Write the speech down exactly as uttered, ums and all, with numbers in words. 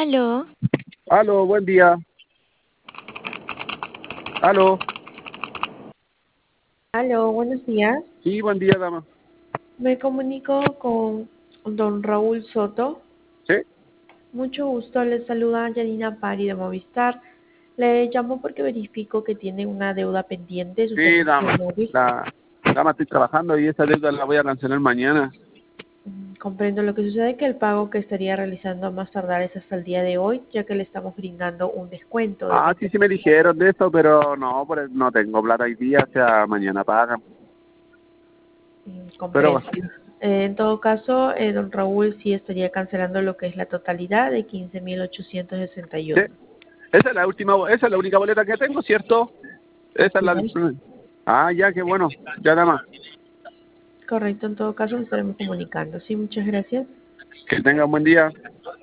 Aló. Aló, buen día. Aló. Aló, buenos días. Sí, buen día, dama. Me comunico con don Raúl Soto. ¿Sí? Mucho gusto, les saluda Yanina Pari de Movistar. Le llamo porque verifico que tiene una deuda pendiente de su Sí, servicio dama. móvil. La, dama, estoy trabajando y esa deuda la voy a cancelar mañana. Mm, Comprendo. Lo que sucede que el pago que estaría realizando a más tardar es hasta el día de hoy, ya que le estamos brindando un descuento de Ah, sí, veinte sí me por ciento. dijeron de eso, pero no, pues no tengo plata hoy día, o sea, mañana pagan. Mm, Pero Comprendo. bueno, Eh, en todo caso, eh, don Raúl sí estaría cancelando lo que es la totalidad de quince mil ochocientos sesenta y sí. uno. Esa es la última, esa es la única boleta que tengo, ¿cierto? Esa es Así la... es. Ah, ya, qué bueno. Ya, dama. Correcto, en todo caso nos estaremos comunicando. Sí, muchas gracias. Que tenga un buen día.